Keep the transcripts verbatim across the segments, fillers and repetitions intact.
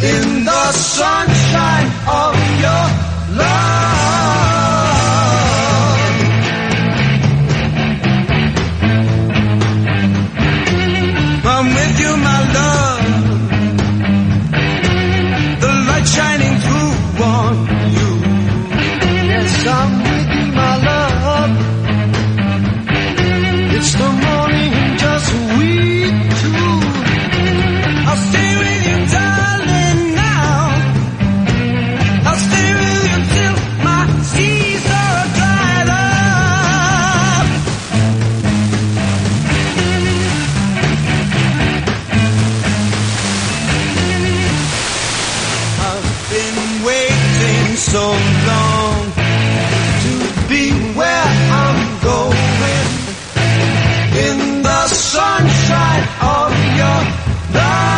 in the sunshine of your love. I'm with you, my love, the light shining through on you. Yes, I'm with you, my love, it's the morning and just we two. I'll stay with you, darling, now. I'll stay with you till my seas are dried up. I've been waiting so long to be where I'm going, in the sunshine of your love.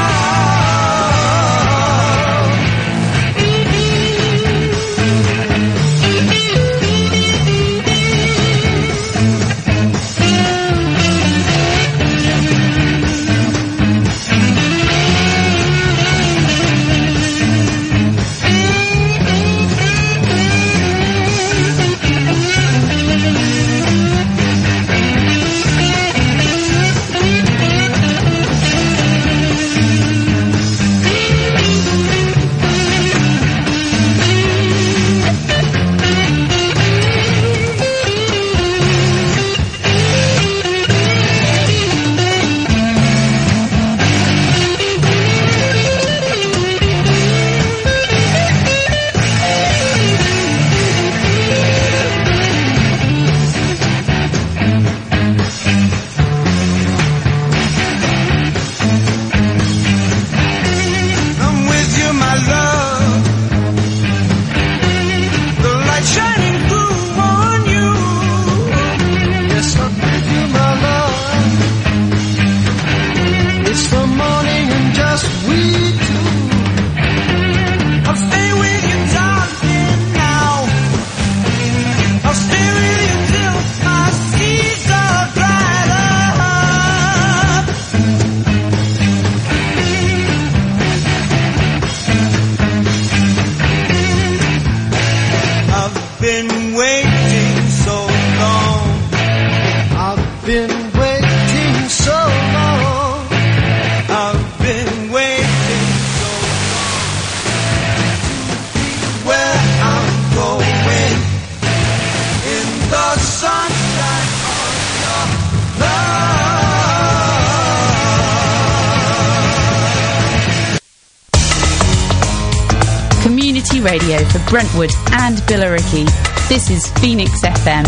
Radio for Brentwood and Billericay. This is Phoenix F M.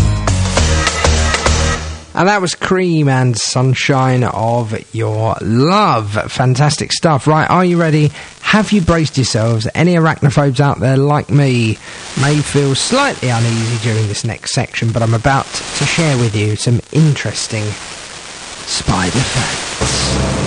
And that was Cream and Sunshine of Your Love. Fantastic stuff. Right, are you ready? Have you braced yourselves? Any arachnophobes out there like me may feel slightly uneasy during this next section, but I'm about to share with you some interesting spider facts.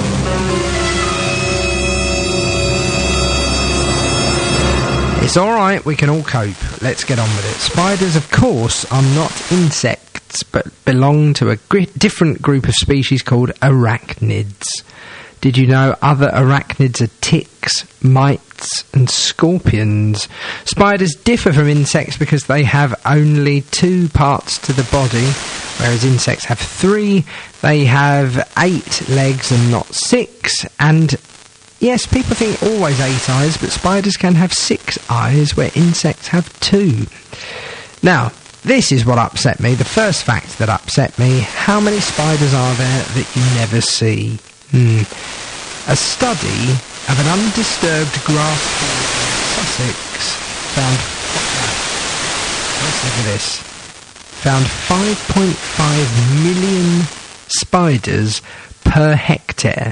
It's alright, we can all cope. Let's get on with it. Spiders, of course, are not insects, but belong to a gr- different group of species called arachnids. Did you know other arachnids are ticks, mites, and scorpions? Spiders differ from insects because they have only two parts to the body, whereas insects have three. They have eight legs and not six, and yes, people think always eight eyes, but spiders can have six eyes, where insects have two. Now, this is what upset me, the first fact that upset me. How many spiders are there that you never see? Hmm. A study of an undisturbed grass field in Sussex found... Let's look at this. Found five point five million spiders per hectare.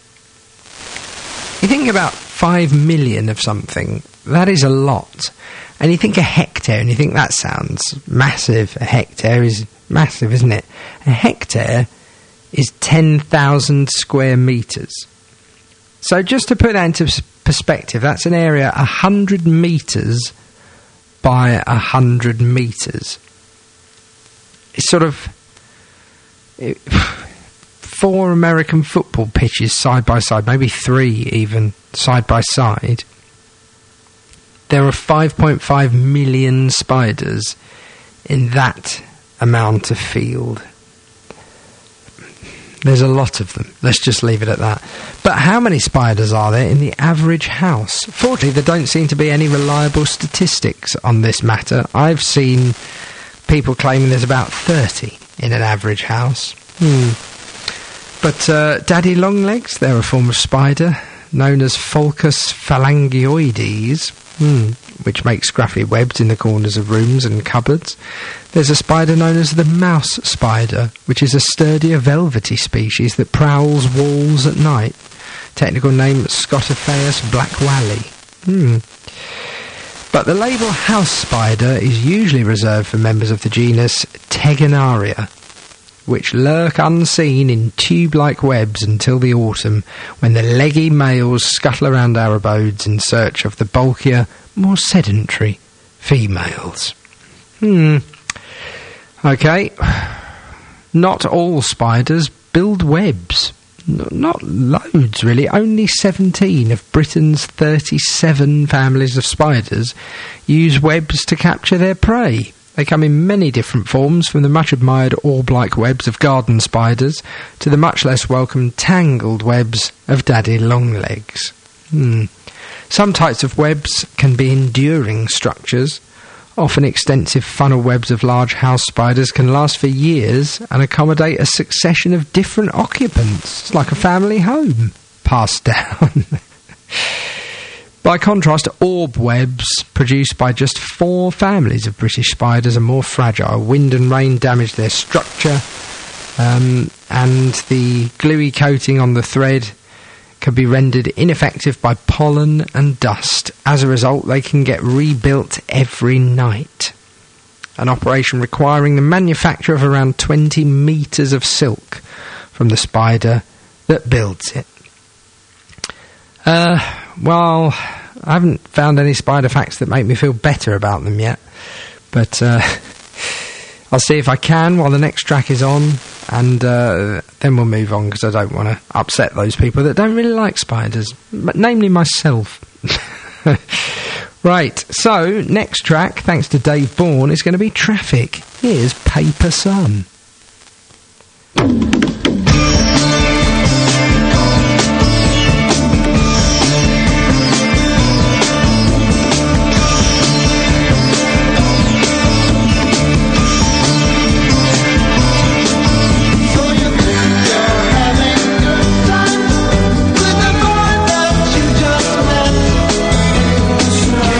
You think about five million of something, that is a lot. And you think a hectare, and you think that sounds massive. A hectare is massive, isn't it? A hectare is ten thousand square metres. So just to put that into perspective, that's an area one hundred metres by one hundred metres. It's sort of... It, four American football pitches side by side, maybe three even, side by side. There are five point five million spiders in that amount of field. There's a lot of them. Let's just leave it at that. But how many spiders are there in the average house? Fortunately, there don't seem to be any reliable statistics on this matter. I've seen people claiming there's about thirty in an average house. Hmm. But uh, daddy longlegs, they're a form of spider known as Pholcus phalangioides, hmm, which makes scruffy webs in the corners of rooms and cupboards. There's a spider known as the mouse spider, which is a sturdier velvety species that prowls walls at night. Technical name Scotophaeus blackwalli. Hmm. But the label house spider is usually reserved for members of the genus Tegenaria, which lurk unseen in tube-like webs until the autumn, when the leggy males scuttle around our abodes in search of the bulkier, more sedentary females. Hmm. Okay. Not all spiders build webs. N- not loads, really. Only seventeen of Britain's thirty-seven families of spiders use webs to capture their prey. They come in many different forms, from the much-admired orb-like webs of garden spiders to the much less welcome tangled webs of daddy longlegs. Hmm. Some types of webs can be enduring structures. Often extensive funnel webs of large house spiders can last for years and accommodate a succession of different occupants. It's like a family home passed down. By contrast, orb webs produced by just four families of British spiders are more fragile. Wind and rain damage their structure, um, and the gluey coating on the thread can be rendered ineffective by pollen and dust. As a result, they can get rebuilt every night. An operation requiring the manufacture of around twenty metres of silk from the spider that builds it. Uh, well, I haven't found any spider facts that make me feel better about them yet, but uh, I'll see if I can while the next track is on, and uh, then we'll move on, because I don't want to upset those people that don't really like spiders, but namely myself. Right, so next track, thanks to Dave Bourne, is going to be Traffic. Here's Paper Sun.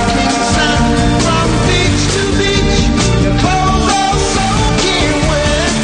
From beach to beach, your clothes are soaking wet.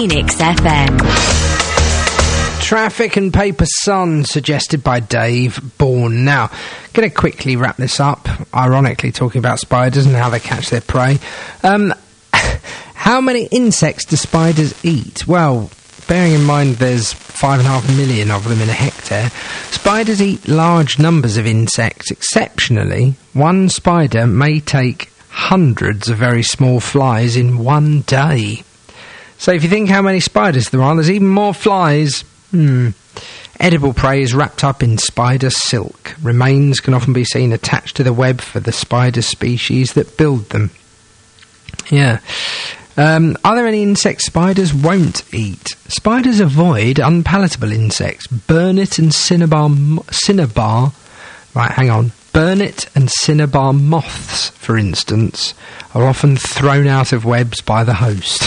Phoenix F M. Traffic and Paper Sun, suggested by Dave Bourne. Now, going to quickly wrap this up, ironically talking about spiders and how they catch their prey. Um, how many insects do spiders eat? Well, bearing in mind there's five and a half million of them in a hectare, spiders eat large numbers of insects. Exceptionally, one spider may take hundreds of very small flies in one day. So if you think how many spiders there are, there's even more flies. Hmm. Edible prey is wrapped up in spider silk. Remains can often be seen attached to the web for the spider species that build them. Yeah. Um, are there any insects spiders won't eat? Spiders avoid unpalatable insects. Burnet and cinnabar... Mo- cinnabar... Right, hang on. Burnet and cinnabar moths, for instance, are often thrown out of webs by the host.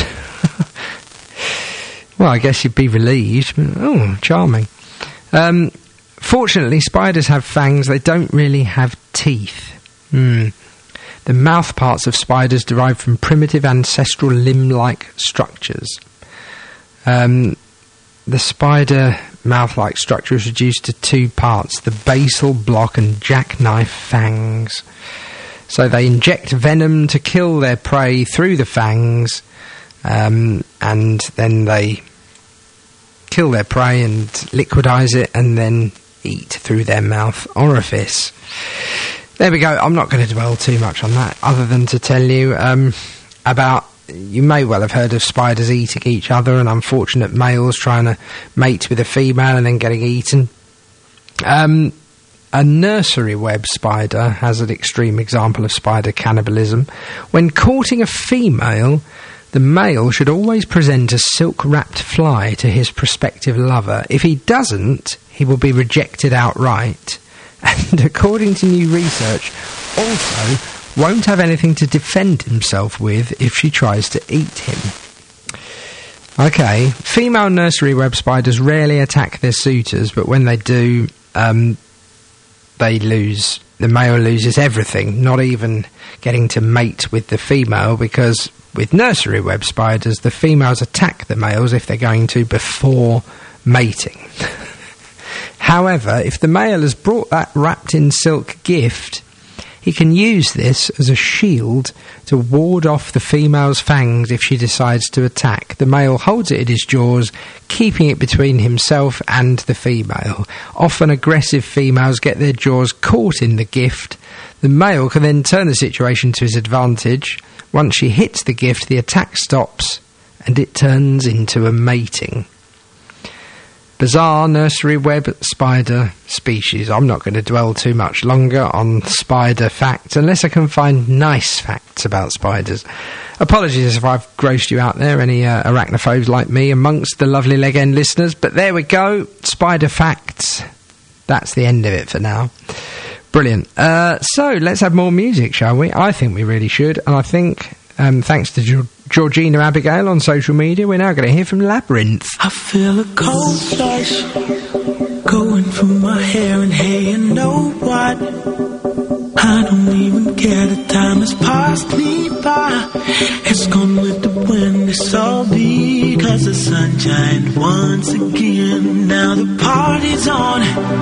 Well, I guess you'd be relieved. But, oh, charming. Um, fortunately, spiders have fangs. They don't really have teeth. Hmm. The mouth parts of spiders derive from primitive ancestral limb-like structures. Um, the spider mouth-like structure is reduced to two parts, the basal block and jackknife fangs. So they inject venom to kill their prey through the fangs, um, and then they kill their prey and liquidize it and then eat through their mouth orifice. There we go. I'm not going to dwell too much on that, other than to tell you um, about... You may well have heard of spiders eating each other and unfortunate males trying to mate with a female and then getting eaten. Um, a nursery web spider has an extreme example of spider cannibalism. When courting a female, the male should always present a silk-wrapped fly to his prospective lover. If he doesn't, he will be rejected outright. And according to new research, also won't have anything to defend himself with if she tries to eat him. Okay, female nursery web spiders rarely attack their suitors, but when they do, um, they lose. The male loses everything, not even getting to mate with the female, because with nursery web spiders, the females attack the males if they're going to before mating. However, if the male has brought that wrapped in silk gift, he can use this as a shield to ward off the female's fangs if she decides to attack. The male holds it in his jaws, keeping it between himself and the female. Often aggressive females get their jaws caught in the gift. The male can then turn the situation to his advantage. Once she hits the gift, the attack stops and it turns into a mating. Bizarre nursery web spider species. I'm not going to dwell too much longer on spider facts unless I can find nice facts about spiders. Apologies if I've grossed you out there, any uh, arachnophobes like me amongst the lovely Leg End listeners, but there we go, spider facts. That's the end of it for now. Brilliant. Uh, so let's have more music, shall we? I think we really should, and I think um, thanks to George Georgina Abigail on social media, we're now going to hear from Labyrinth. I feel a cold flush going through my hair, and hey, you know what? I don't even care, the time has passed me by. It's gone with the wind, it's all because the sunshine once again. Now the party's on,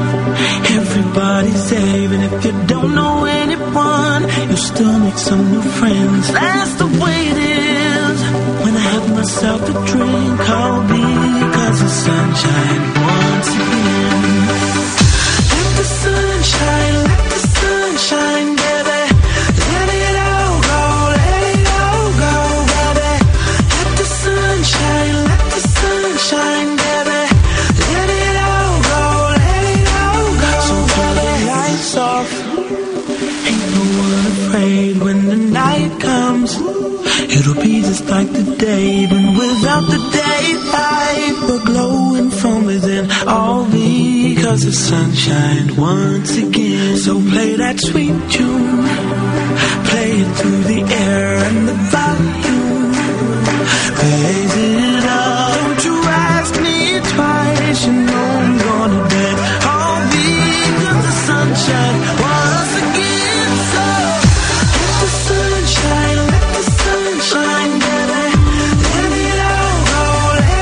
everybody's there, even if you don't know anyone, you'll still make some new friends. That's the way it is. When I have myself a drink, I'll be because the sunshine once again. Let the sunshine, let the sunshine, baby. Let it all go, let it all go, baby. Let the sunshine, let the sunshine, baby. Let it all go, let it all go. So turn the lights off. Ain't no one afraid when the night comes. It'll be just like the day, even without the daylight. We're glowing from within, all because the sunshine once again. So play that sweet tune, play it through the air and the volume. Raise it up, don't you ask me twice, you know I'm gonna dance. All because the sunshine once again. So let the sunshine, let the sunshine, baby. Let it all go, let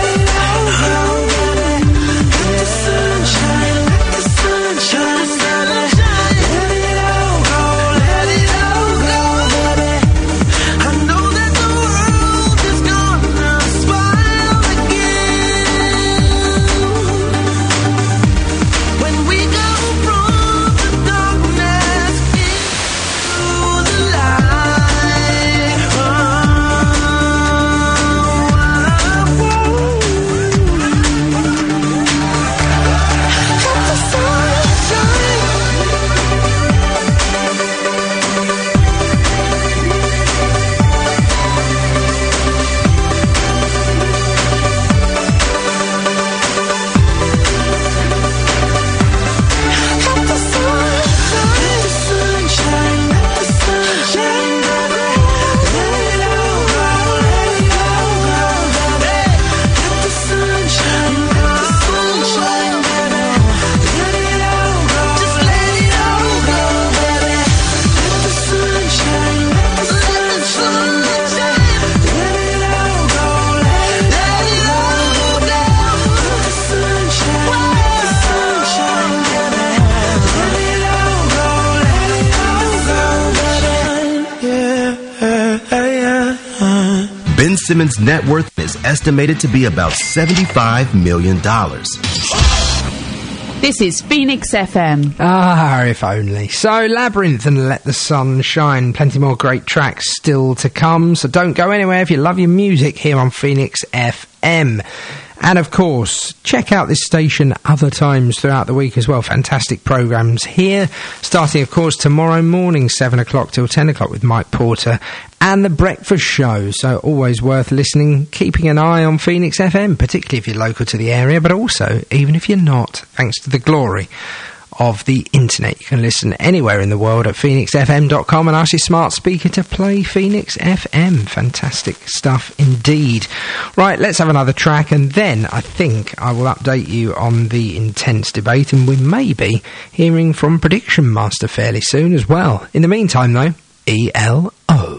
Simmons' net worth is estimated to be about seventy-five million dollars. This is Phoenix F M. Ah, if only. So, Labyrinth and Let the Sun Shine. Plenty more great tracks still to come, so don't go anywhere if you love your music here on Phoenix F M. And of course, check out this station other times throughout the week as well. Fantastic programmes here, starting of course tomorrow morning, seven o'clock till ten o'clock with Mike Porter and The Breakfast Show. So always worth listening, keeping an eye on Phoenix F M, particularly if you're local to the area, but also even if you're not, thanks to the glory of the internet. You can listen anywhere in the world at phoenix f m dot com and ask your smart speaker to play Phoenix F M. Fantastic stuff indeed. Right, let's have another track, and then I think I will update you on the intense debate, and we may be hearing from Prediction Master fairly soon as well. In the meantime though, E L O.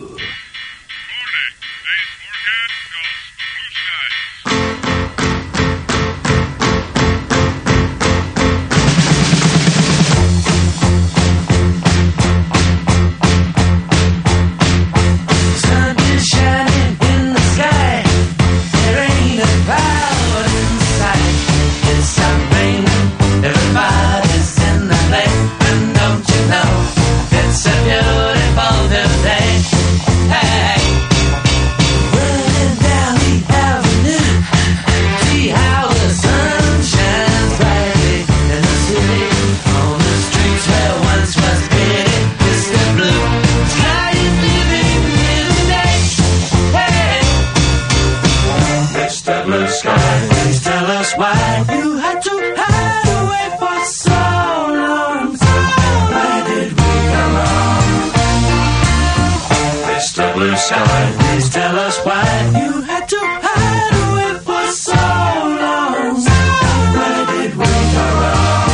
Please tell us why you had to hide away for so long. Where did we go wrong?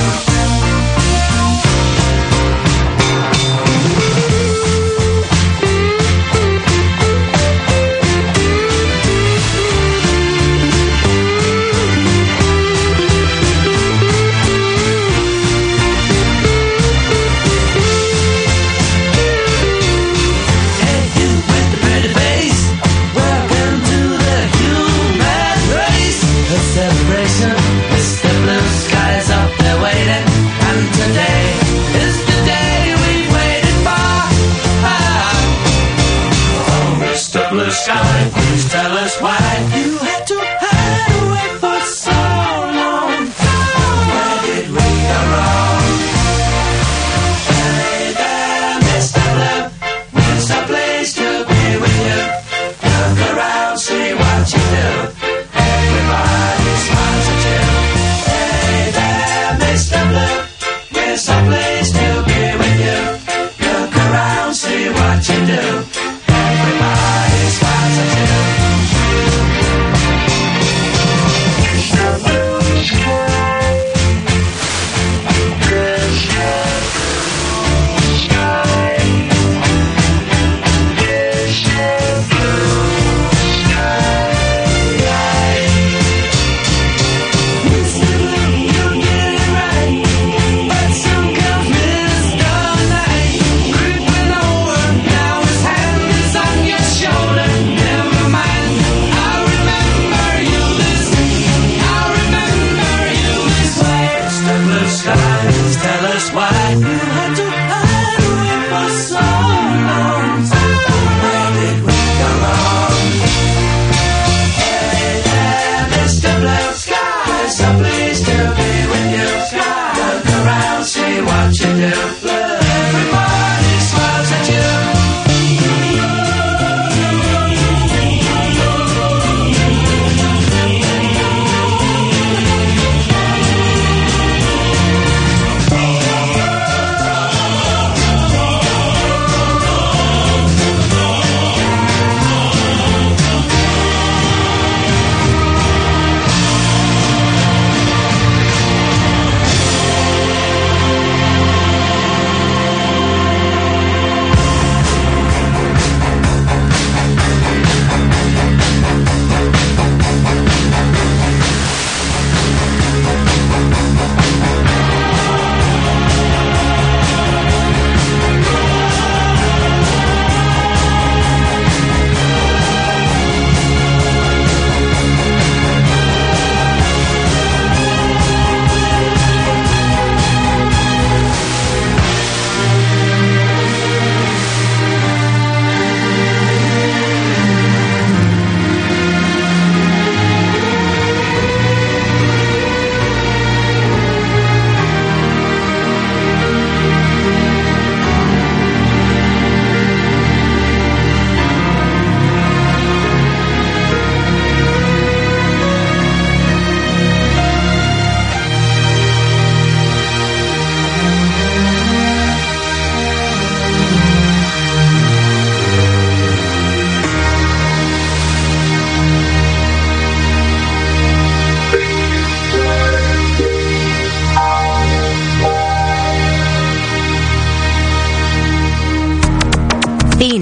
Hey, you with the pretty face, welcome to the human race. A celebration, Mister Blue Skies up there waiting, and today is the day we've waited for. Oh, Mister Blue Sky, please tell us why you had to hide away for so long. Where did we go wrong? Hey there, Mister Blue, we're so pleased to be with you. Look around, see what you do. Everybody smiles at you. Hey there, Mister Blue, we're so pleased to be with you. Look around, see what you do. Everybody smiles at you.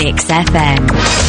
Mix F M.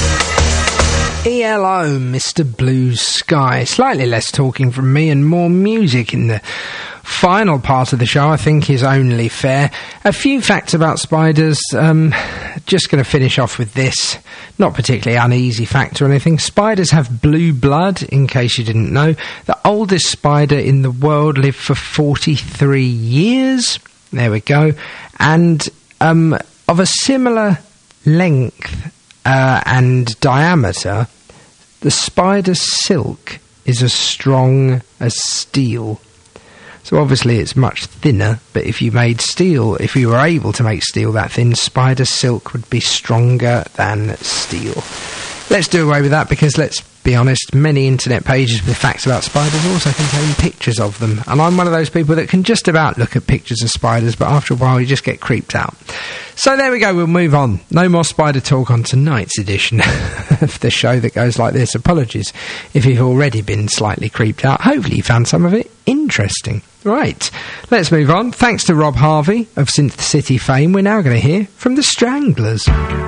E L O, Mister Blue Sky. Slightly less talking from me and more music in the final part of the show, I think, is only fair. A few facts about spiders. Um, just going to finish off with this. Not particularly uneasy fact or anything. Spiders have blue blood, in case you didn't know. The oldest spider in the world lived for forty-three years. There we go. And um, of a similar length uh, and diameter, the spider's silk is as strong as steel. So obviously it's much thinner, but if you made steel, if you were able to make steel that thin, spider silk would be stronger than steel. Let's do away with that, because let's be honest, many internet pages with facts about spiders also contain pictures of them, and I'm one of those people that can just about look at pictures of spiders, but after a while you just get creeped out. So there we go, we'll move on. No more spider talk on tonight's edition of the show that goes like this. Apologies if you've already been slightly creeped out. Hopefully you found some of it interesting. Right, let's move on. Thanks to Rob Harvey of Synth City fame, we're now going to hear from the Stranglers.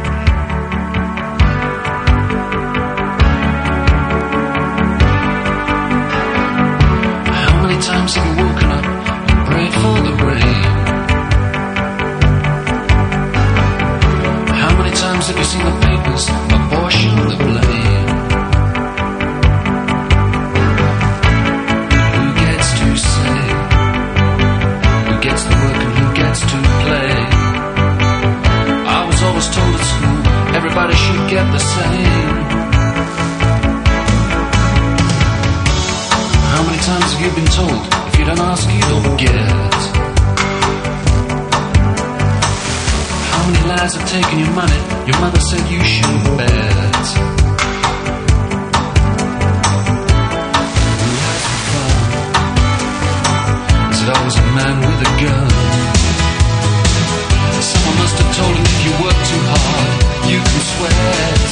Times have you woken up and prayed for the rain? How many times have you seen the papers apportion the blame? Who gets to say? Who gets the work and who gets to play? I was always told at school everybody should get the same. How many times have you been told, if you don't ask, you don't get? How many lies have taken your money, your mother said you shouldn't bet? Who has the fun? Is it always a man with a gun? Someone must have told him if you work too hard, you can sweat.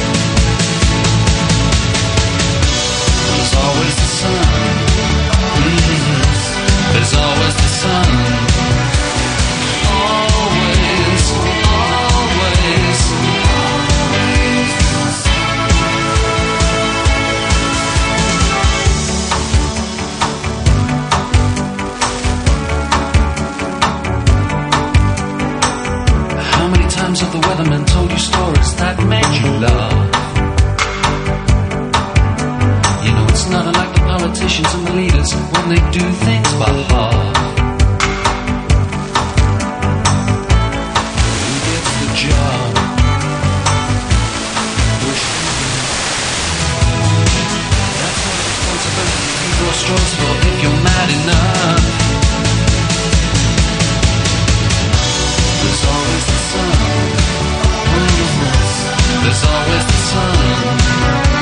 There's always the sun. Mm-hmm. There's always the sun. Always, always, always. How many times have the weathermen told you stories that made you laugh? It's not unlike the politicians and the leaders when they do things by half. Who gets the job? That's not a responsibility you draw straws for if you're mad enough. There's always the sun. There's always the sun.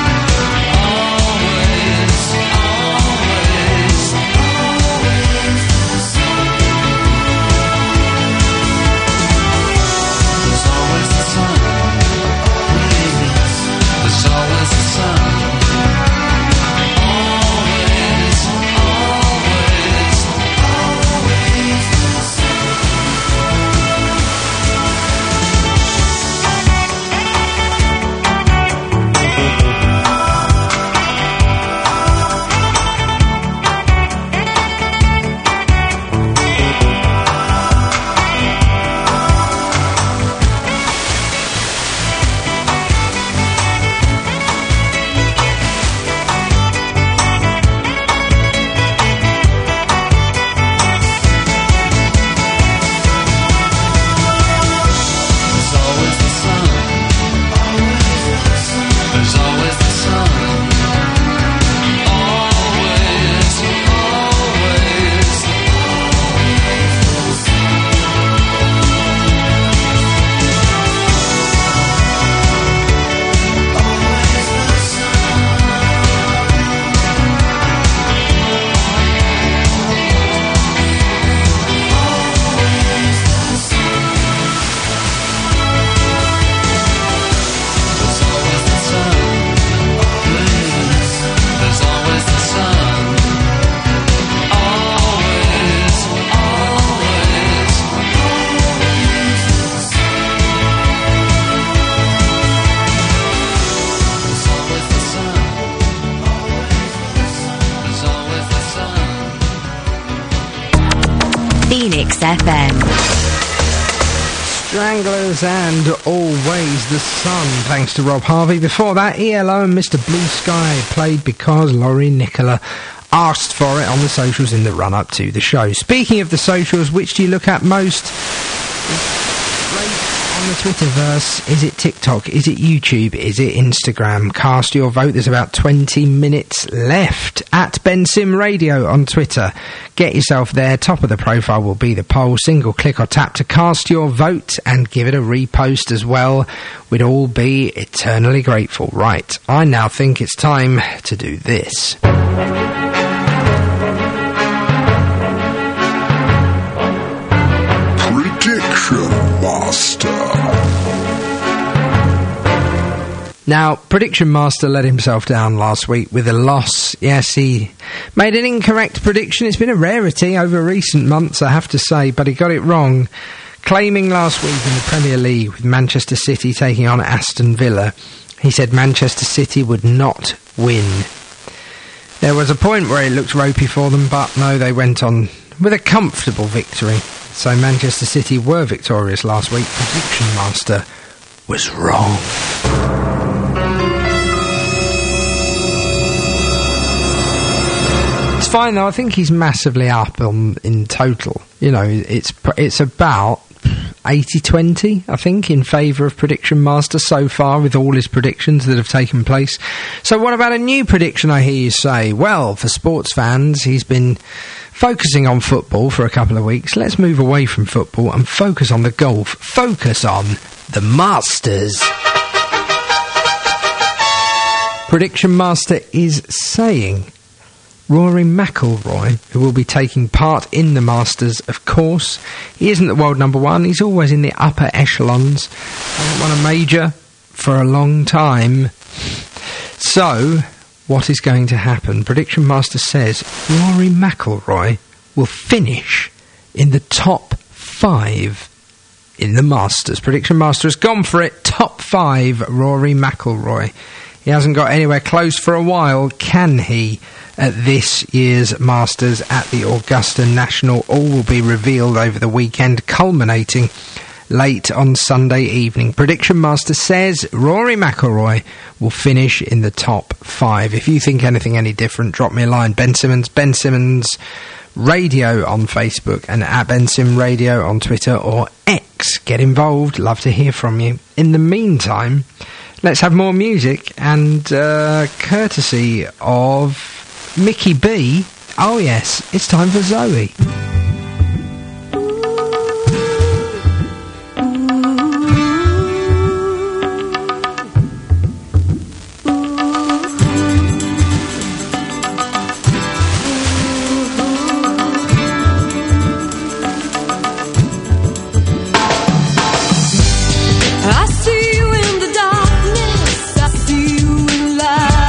Mix F M. Stranglers and Always the Sun, thanks to Rob Harvey. Before that, E L O and Mister Blue Sky played Because Laurie Nicola asked for it on the socials in the run-up to the show. Speaking of the socials, which do you look at most? On the Twitterverse, is it TikTok, is it YouTube, is it Instagram? Cast your vote, there's about twenty minutes left. At Ben Sim Radio on Twitter. Get yourself there, top of the profile will be the poll. Single click or tap to cast your vote and give it a repost as well. We'd all be eternally grateful. Right, I now think it's time to do this. Prediction Master. Now, Prediction Master let himself down last week with a loss. Yes, he made an incorrect prediction. It's been a rarity over recent months, I have to say, but he got it wrong. Claiming last week in the Premier League with Manchester City taking on Aston Villa, he said Manchester City would not win. There was a point where it looked ropey for them, but no, they went on with a comfortable victory. So Manchester City were victorious last week. Prediction Master was wrong. It's fine though. I think he's massively up on in total. You know, it's it's about eighty twenty, I think, in favour of Prediction Master so far with all his predictions that have taken place. So what about a new prediction, I hear you say? Well, for sports fans, he's been focusing on football for a couple of weeks. Let's move away from football and focus on the golf. Focus on the Masters. Prediction Master is saying Rory McIlroy, who will be taking part in the Masters, of course. He isn't the world number one. He's always in the upper echelons. Hasn't won a major for a long time. So, what is going to happen? Prediction Master says Rory McIlroy will finish in the top five in the Masters. Prediction Master has gone for it. Top five, Rory McIlroy. He hasn't got anywhere close for a while, can he? At this year's Masters at the Augusta National. All will be revealed over the weekend, culminating late on Sunday evening. Prediction Master says Rory McIlroy will finish in the top five. If you think anything any different, drop me a line. Ben Simmons, Ben Simmons Radio on Facebook and at Ben Sim Radio on Twitter or X. Get involved. Love to hear from you. In the meantime, let's have more music and uh, courtesy of Mickey B. Oh yes, it's time for Zoe.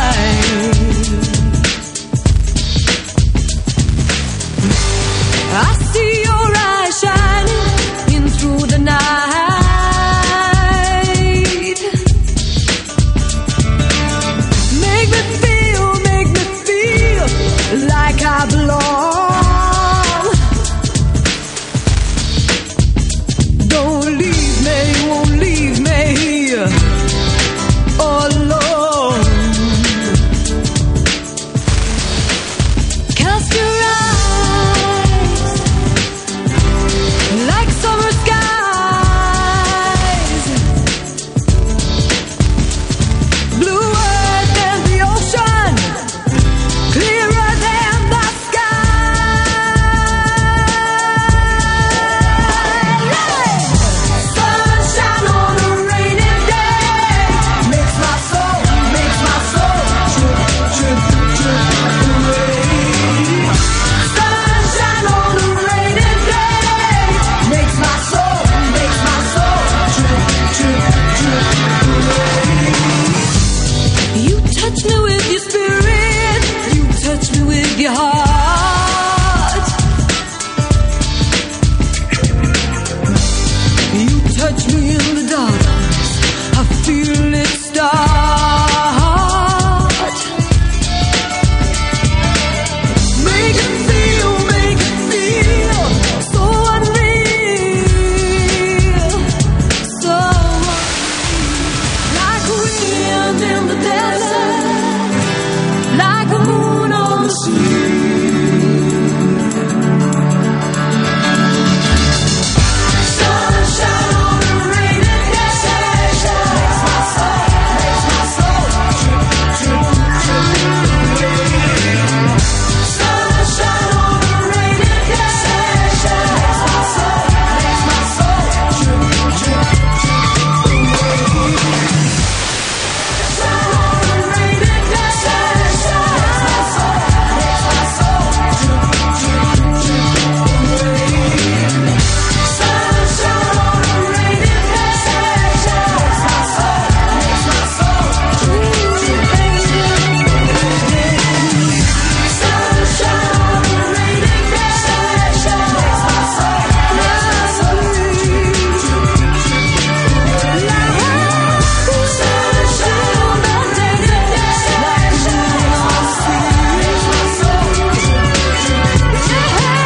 I in the desert, like a moon on the sea. Sunshine on a rainy day, makes my soul, makes my soul trip, trip, trip away. Sunshine on a rainy day, makes my soul, makes my soul trip, trip, trip away. Sunshine on a rainy day, makes my soul, makes my soul trip, trip, trip away. Sunshine on a rainy day, makes my soul, makes my soul trip, trip away. Sunshine on a rainy day, makes my soul, makes my soul trip, trip away. Sunshine on a rainy day, makes my soul, makes my soul trip, trip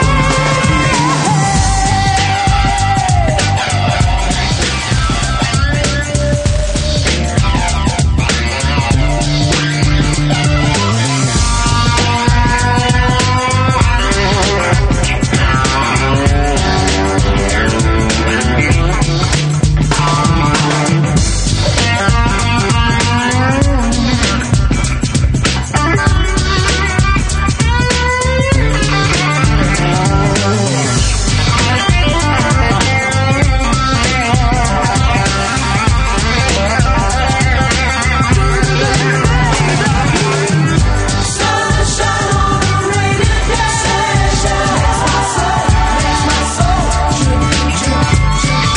Sunshine on a rainy day, makes my soul, makes my soul trip, trip, trip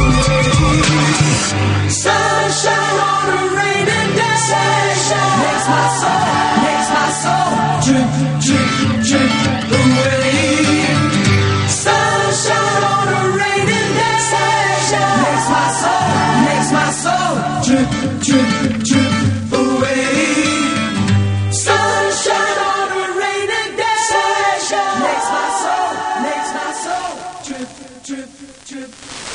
away. Sunshine on a rainy day, makes my soul, makes my soul trip, trip, trip away. Sunshine on a rainy day, makes my soul, makes my soul trip, trip, trip away. Sunshine on a rainy day, makes my soul, makes my soul trip, trip, trip.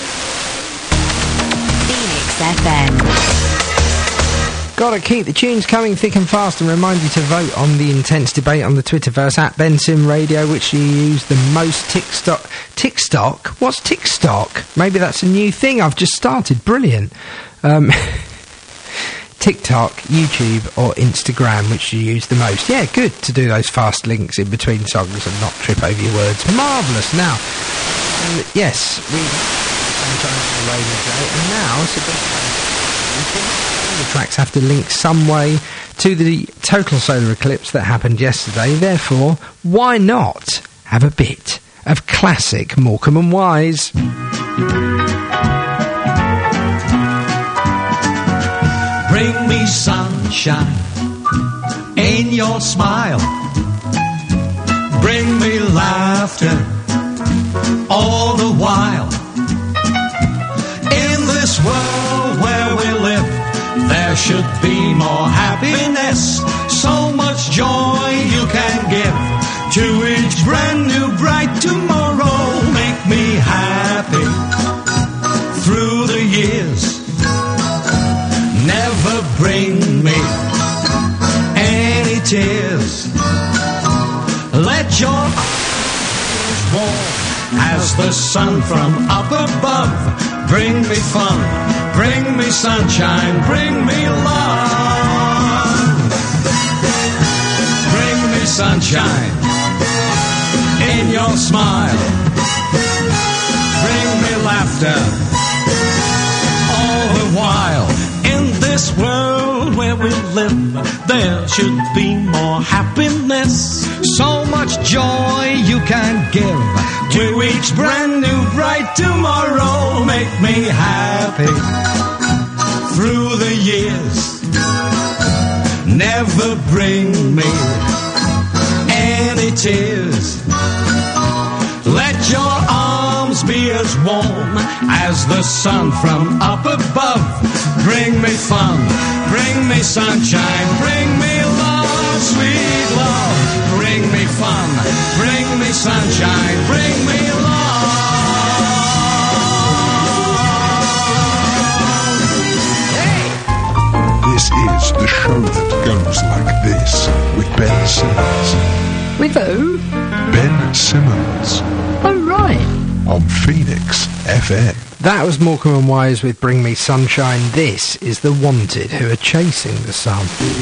Phoenix F M. Gotta keep the tunes coming thick and fast, and remind you to vote on the intense debate on the Twitterverse at Bensim Radio, which you use the most tickstock. Tickstock? What's tickstock? Maybe that's a new thing I've just started. Brilliant. Um, TikTok, YouTube, or Instagram, which you use the most. Yeah, good to do those fast links in between songs and not trip over your words. Marvellous. Now, um, yes, we sometimes on the radio today, and now it's a bit the tracks have to link some way to the total solar eclipse that happened yesterday. Therefore, why not have a bit of classic Morecambe and Wise? Bring me sunshine in your smile. Bring me laughter all the while. In this world where we live, there should be more happiness. So much joy you can give to each brand new bright tomorrow. Make me happy through the years. Never bring me any tears. Let your eyes warm as the sun from up above. Bring me fun, bring me sunshine, bring me love. Bring me sunshine in your smile. Bring me laughter all the while. In this world where we live, there should be more happiness. So much joy you can give to each brand new bright tomorrow. Make me happy through the years. Never bring me any tears. Let your arms be as warm as the sun from up above. Bring me fun, bring me sunshine, bring me love, sweet love. Bring me fun, bring me sunshine, bring me love. This is the show that goes like this with Ben Simmons. With who? Ben Simmons Oh, right. on Phoenix F M. That was Morecambe and Wise with Bring Me Sunshine. This is The Wanted, who are chasing the sun.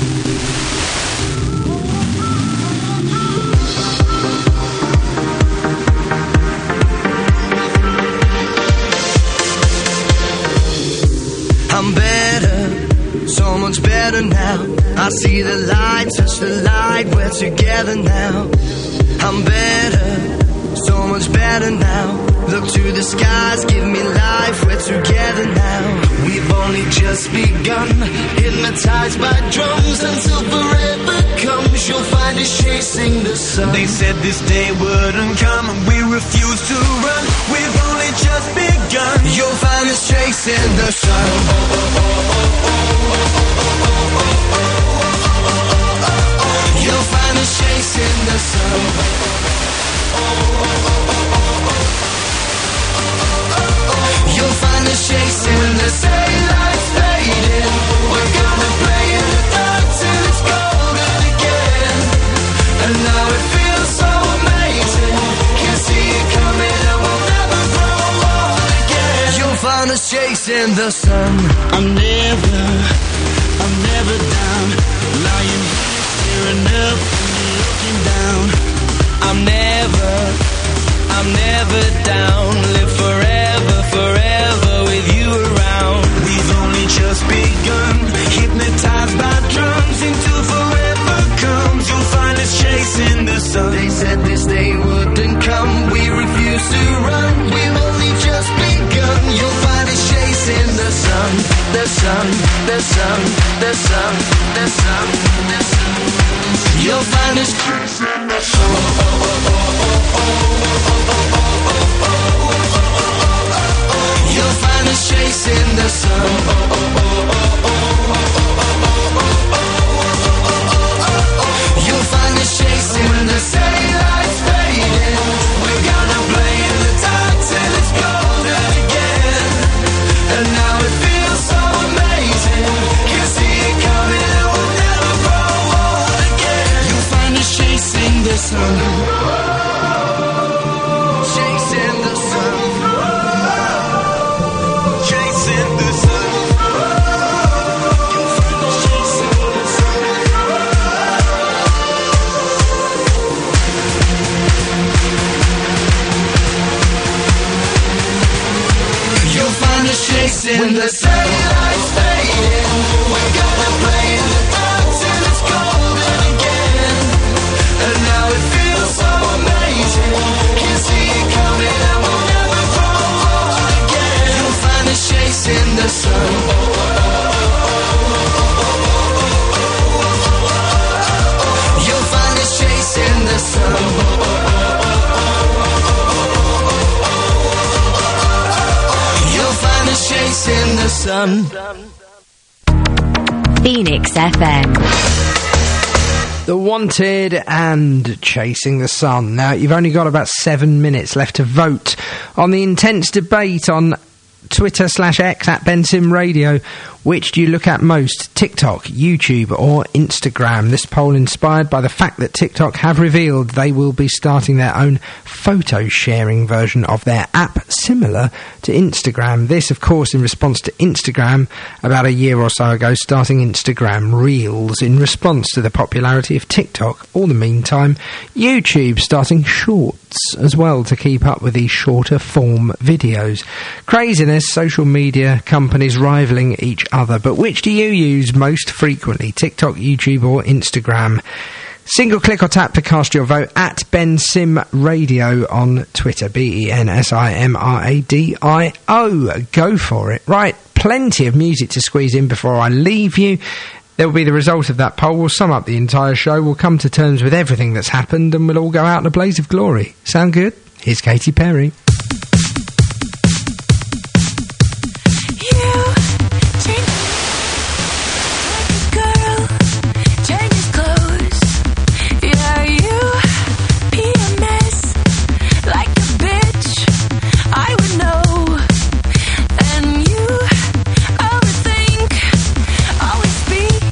I'm better, so much better now. I see the light, touch the light, we're together now. I'm better, so much better now. Look to the skies, give me life, we're together now. We've only just begun, hypnotized by drums until forever comes. You'll find us chasing the sun. They said this day wouldn't come, and we refuse to run. We've only just begun. You'll find us chasing the sun. You'll find us chasing the sun. You'll find us chasing the same lights fading. We're gonna play in the dark till it's golden again. And now it feels so amazing. Can see it coming and we'll never grow old again. You'll find us chasing the sun. I'm never, I'm never down. Lying here staring up and looking down. I'm never, I'm never down. Live forever, forever with you around. We've only just begun, hypnotized by drums until forever comes. You'll find us chasing the sun. They said this day wouldn't come. We refuse to run. We've only just begun. You'll find us chasing the sun, the sun, the sun, the sun, the sun, the sun. You'll find us chasing the sun. You'll find us chasing the sun. You'll find us chasing the same lights fading. We're gonna play in the dark till it's golden again. And now it feels so amazing. Can see it coming and we'll never grow old again. You'll find us chasing the sun. Chasing the sun. Chasing the sun. You'll find us chasing the sun. You'll find us chasing the same lights fading. We're gonna play in the dark till it's golden again. And now it feels so amazing. Can see it coming and we'll never grow old again. You'll find us chasing the sun. You'll find us chasing the sun. You'll find us chasing the sun. Phoenix F M. The Wanted and Chasing the Sun. Now, you've only got about seven minutes left to vote on the intense debate on Twitter slash X at Bensim Radio. Which do you look at most, TikTok, YouTube or Instagram? This poll inspired by the fact that TikTok have revealed they will be starting their own photo sharing version of their app similar to Instagram. This, of course, in response to Instagram about a year or so ago starting Instagram Reels in response to the popularity of TikTok. All the meantime, YouTube starting Shorts as well to keep up with these shorter form videos. Craziness, social media companies rivaling each other. But which do you use most frequently, TikTok, YouTube or Instagram? Single click or tap to cast your vote at Bensim Radio on Twitter, B E N S I M R A D I O. Go for it. Right, plenty of music to squeeze in before I leave you. There will be the result of that poll. We'll sum up the entire show. We'll come to terms with everything that's happened and we'll all go out in a blaze of glory. Sound good? Here's Katy Perry. Speak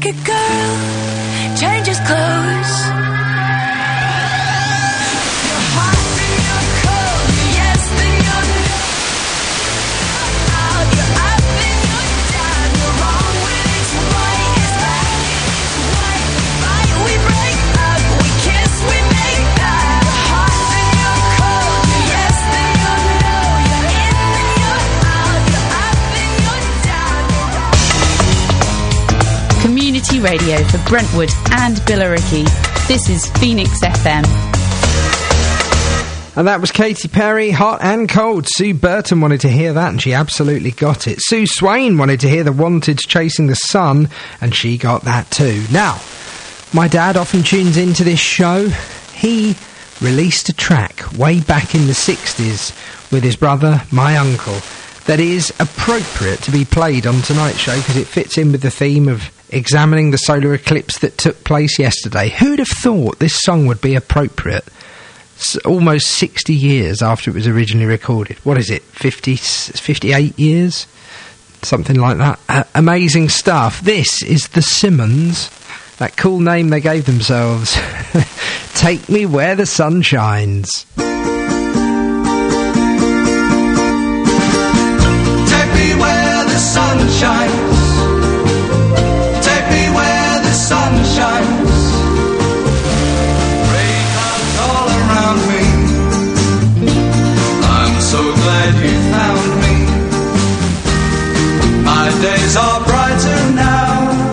like a girl changes clothes. You're hot, then you're cold. You're yes, then you're no. Out, you're up, then you're down. You're wrong when it's right. It's black, it's white. We fight, we break up. We kiss, we make up. You're hot, then you're cold. You're yes, then you're no. You're in, then you're out. You're up, then you're down. You're wrong. Community radio for Brentwood and Billericay. This is Phoenix F M. And that was Katy Perry, Hot and Cold. Sue Burton wanted to hear that, and she absolutely got it. Sue Swain wanted to hear The Wanted's Chasing the Sun, and she got that too. Now, my dad often tunes into this show. He released a track way back in the sixties with his brother, my uncle, that is appropriate to be played on tonight's show because it fits in with the theme of examining the solar eclipse that took place yesterday. Who'd have thought this song would be appropriate S- almost sixty years after it was originally recorded? What is it, fifty, fifty-eight years? Something like that. Uh, amazing stuff. This is the Simmons, that cool name they gave themselves. Take Me Where the Sun Shines. Take me where the sun shines. Take me where the sun shines. Ray clouds all around me. I'm so glad you found me. My days are brighter now.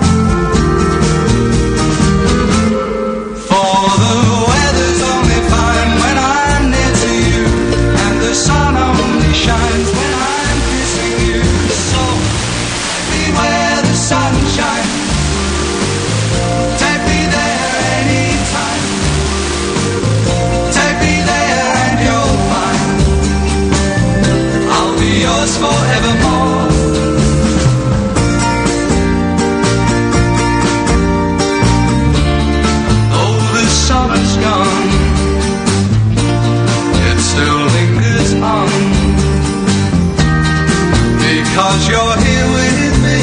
For the weather's only fine when I'm near to you, and the sun only shines when I'm kissing you. So take me where the sun shines. Take me there anytime. Take me there and you'll find I'll be yours forevermore. Oh, the summer's gone. It still lingers on because you're here with me.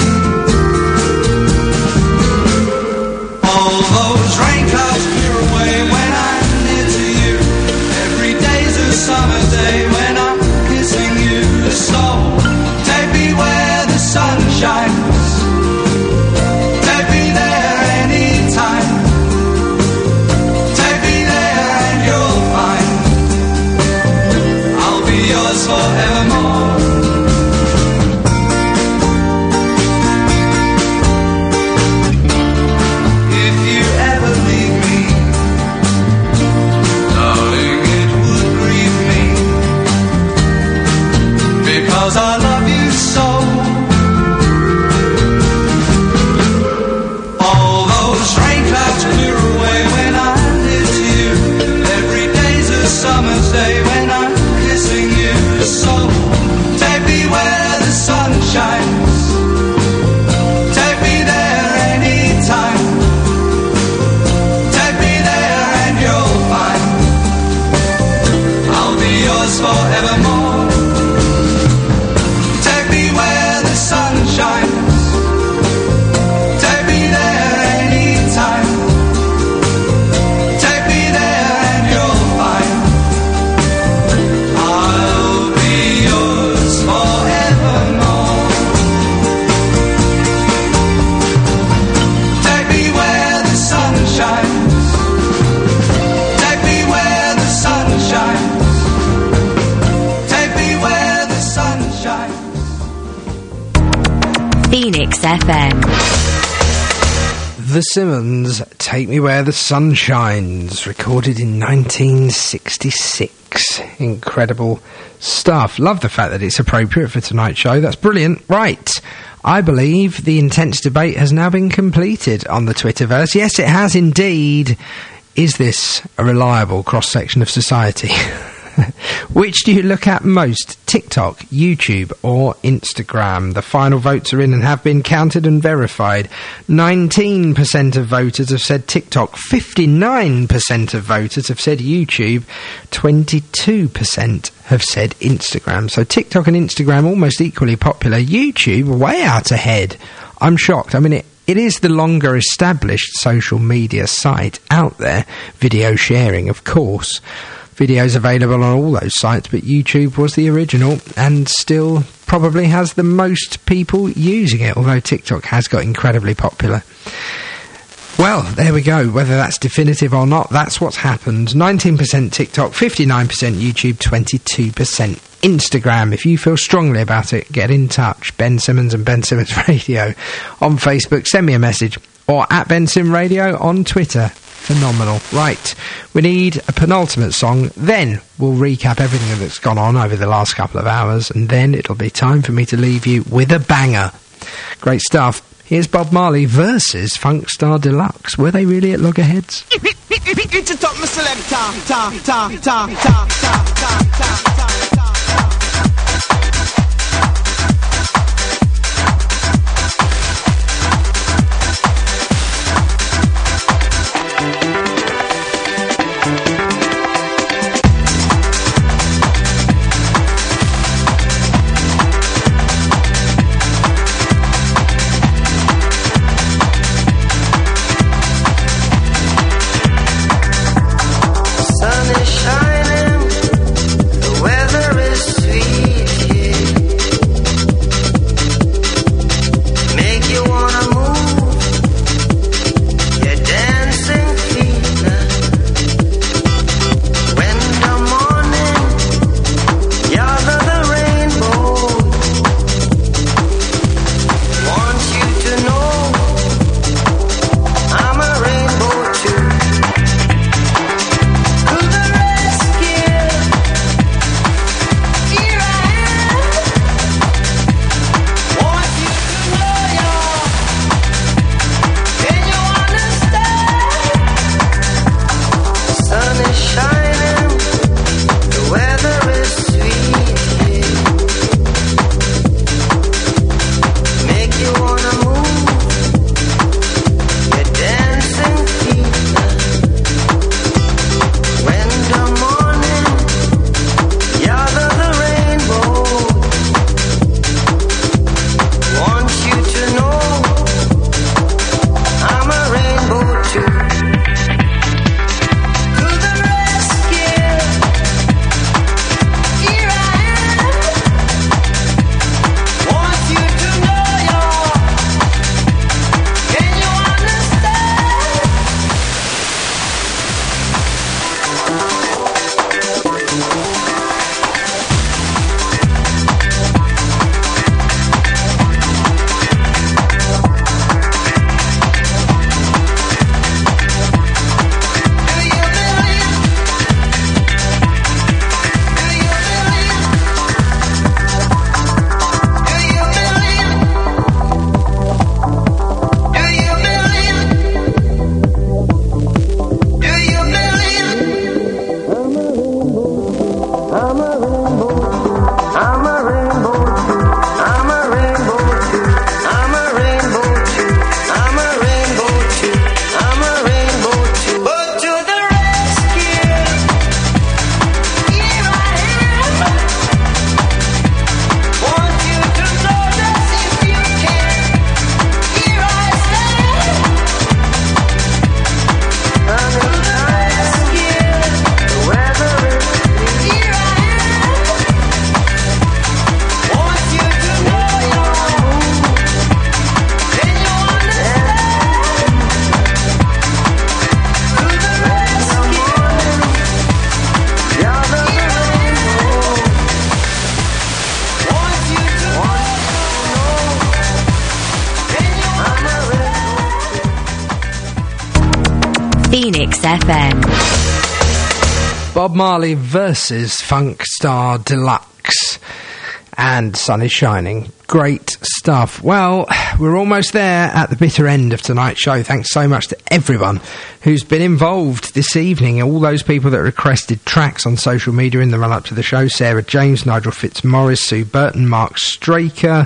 All those rain clouds clear away when I'm near to you. Every day's a summer day when I'm kissing you. So take me where the sun shines. Take me there anytime. Take me there and you'll find I'll be yours forevermore. If you ever leave me, darling, it would grieve me, because I love you so. All those rain clouds clear away when I'm near to you. Every day's a summer's day when I'm kissing you. So take me where the sun shines. Take me there anytime. Take me there and you'll find I'll be yours forevermore. Take me where the sun shines. Take me there anytime. Take me there and you'll find I'll be yours forevermore. Take me where the sun shines. Take me where the sun shines. Take me where the sun shines. Phoenix F M. The Simmons, Take Me Where the Sun Shines, recorded in nineteen sixty-six. Incredible stuff. Love the fact that it's appropriate for tonight's show. That's brilliant. Right. I believe the intense debate has now been completed on the Twitterverse. Yes, it has indeed. Is this a reliable cross-section of society? Which do you look at most? TikTok, YouTube or Instagram? The final votes are in and have been counted and verified. nineteen percent of voters have said TikTok, fifty-nine percent of voters have said YouTube, twenty-two percent have said Instagram. So TikTok and Instagram almost equally popular. YouTube way out ahead. I'm shocked. I mean, it It is the longer established social media site out there, video sharing, of course. Videos available on all those sites, but YouTube was the original and still probably has the most people using it, although TikTok has got incredibly popular. Well, there we go. Whether that's definitive or not, that's what's happened. nineteen percent TikTok, fifty-nine percent YouTube, twenty-two percent Instagram. If you feel strongly about it, get in touch. Ben Simmons and Ben Simmons Radio on Facebook. Send me a message. Or at Ben Sim Radio on Twitter. Phenomenal. Right, we need a penultimate song, then we'll recap everything that's gone on over the last couple of hours, and then it'll be time for me to leave you with a banger. Great stuff. Here's Bob Marley versus Funk Star Deluxe. Were they really at loggerheads? It's a top selector. Ta ta ta ta ta ta ta ta. Sun is shining, the weather Phoenix F M. Bob Marley versus Funk Star Deluxe. And Sun is Shining. Great stuff. Well, we're almost there at the bitter end of tonight's show. Thanks so much to everyone who's been involved this evening. All those people that requested tracks on social media in the run-up to the show. Sarah James, Nigel Fitzmaurice, Sue Burton, Mark Straker,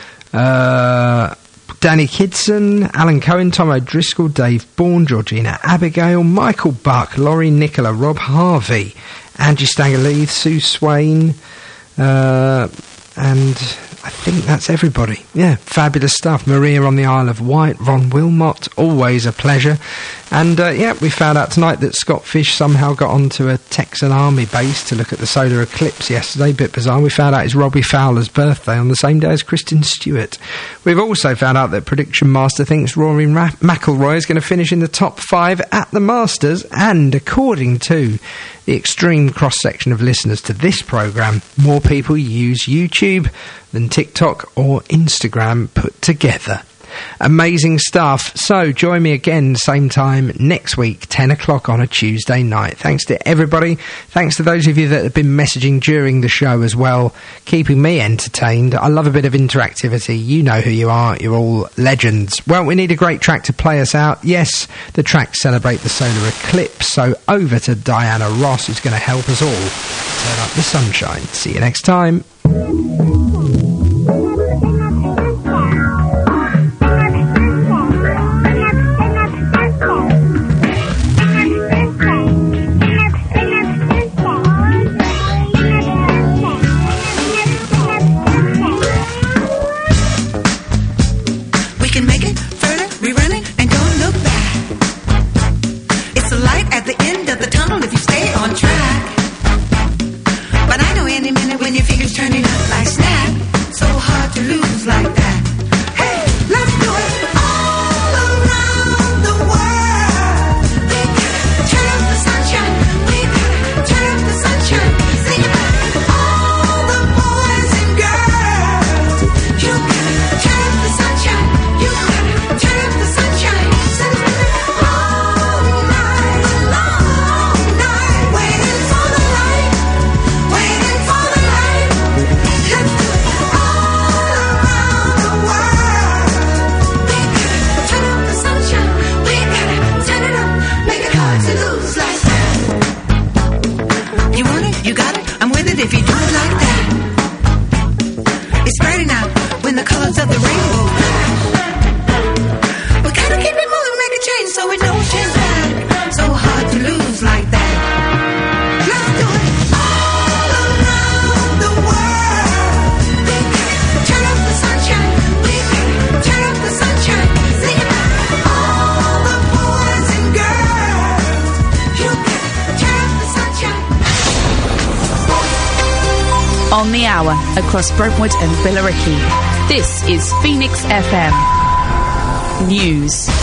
uh, Danny Kidson, Alan Cohen, Tom O'Driscoll, Dave Bourne, Georgina Abigail, Michael Buck, Laurie Nicola, Rob Harvey, Angie Staggerleith, Sue Swain, uh, and I think that's everybody. Yeah, fabulous stuff. Maria on the Isle of Wight, Ron Wilmot, always a pleasure. And, uh, yeah, we found out tonight that Scott Fish somehow got onto a Texan Army base to look at the solar eclipse yesterday. Bit bizarre. We found out it's Robbie Fowler's birthday on the same day as Kristen Stewart. We've also found out that Prediction Master thinks Rory Ra- McIlroy is going to finish in the top five at the Masters, and according to the extreme cross-section of listeners to this programme, more people use YouTube than TikTok or Instagram put together. Amazing stuff. So join me again same time next week, ten o'clock on a Tuesday night. Thanks to everybody. Thanks to those of you that have been messaging during the show as well, keeping me entertained. I love a bit of interactivity. You know who you are. You're all legends. Well, we need a great track to play us out. Yes, the tracks celebrate the solar eclipse, so over to Diana Ross, who's going to help us all turn up the sunshine. See you next time. Turning up like snap, so hard to lose like that. Hey, let's do it all around the world. We gotta turn up the sunshine. We gotta turn up the sunshine. Sing about it. All the boys and girls. You gotta turn up the sunshine. You gotta turn up the sunshine. Sing about it all night long, night, waiting for the light, waiting for the light. If you do it like that, it's brighter now when the colors of the rainbow flash. We gotta keep it moving, make a change so it don't change back. So hard to lose like that. Let's do it all around the world. We gotta turn up the sunshine. We gotta turn up the sunshine. Sing about all the boys and girls. You gotta turn up the sunshine. On the hour, across Brentwood and Billericay. This is Phoenix F M News.